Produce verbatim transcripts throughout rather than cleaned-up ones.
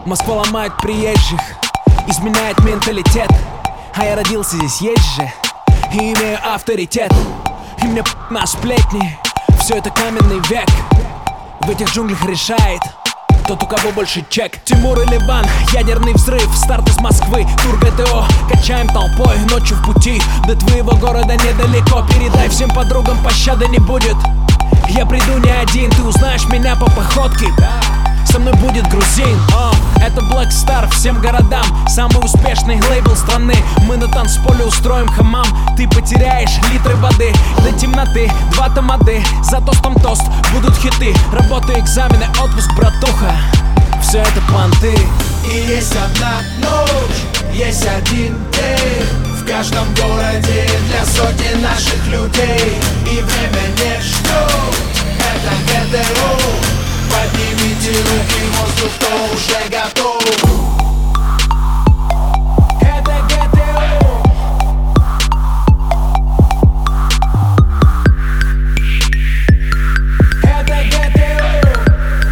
Москва ломает приезжих, изменяет менталитет. А я родился здесь, есть же, и имею авторитет. И мне на сплетни, все это каменный век. В этих джунглях решает тот, у кого больше чек. Тимур и Ливан, ядерный взрыв, старт из Москвы, тур ГТО. Качаем толпой, ночью в пути, до твоего города недалеко. Передай всем подругам, пощады не будет. Я приду не один, ты узнаешь меня по походке. Со мной будет грузин, о, это Black Star всем городам. Самый успешный лейбл страны. Мы на танцполе устроим хамам. Ты потеряешь литры воды до темноты, два тамады. За тостом тост, будут хиты. Работа, экзамены, отпуск, братуха. Все это понты. И есть одна ночь, есть один день в каждом городе для сотни наших людей. И время не ждет, это ГТО. Поднимите руки в воздух, кто уже готов. Это ГТО. Это ГТО.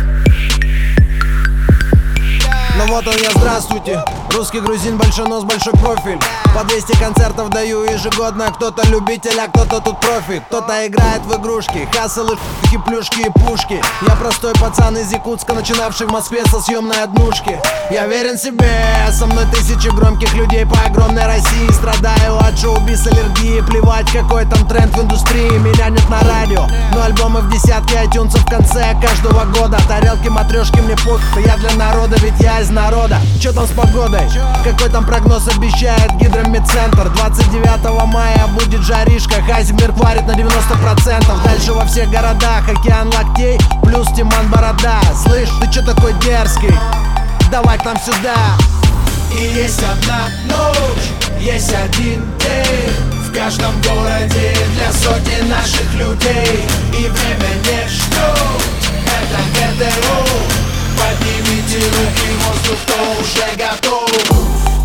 Ну вот он я, здравствуйте. Русский грузин, большой нос, большой профиль. По двести концертов даю ежегодно. Кто-то любитель, а кто-то тут профи. Кто-то играет в игрушки, хаслы, ш**ки, плюшки и пушки. Я простой пацан из Якутска, начинавший в Москве со съемной однушки. Я верен себе, со мной тысячи громких людей по огромной России. Страдаю от шоу-биз аллергии. Плевать, какой там тренд в индустрии. Меня нет на радио, но альбомы в десятке айтюнсов в конце каждого года. Тарелки, матрешки, мне похуй, я для народа, ведь я из народа. Чё там с погодой? Какой там прогноз обещает гидромедцентр? Двадцать девятого мая будет жаришка. Хайзенберг варит на девяносто процентов. Дальше во всех городах океан локтей плюс Тиман Борода. Слышь, ты чё такой дерзкий? Давай к нам сюда. И есть одна ночь, есть один день в каждом городе для сотни наших людей. И время не ждет, это ГТО. Поднимите руки в воздух, кто уже готов.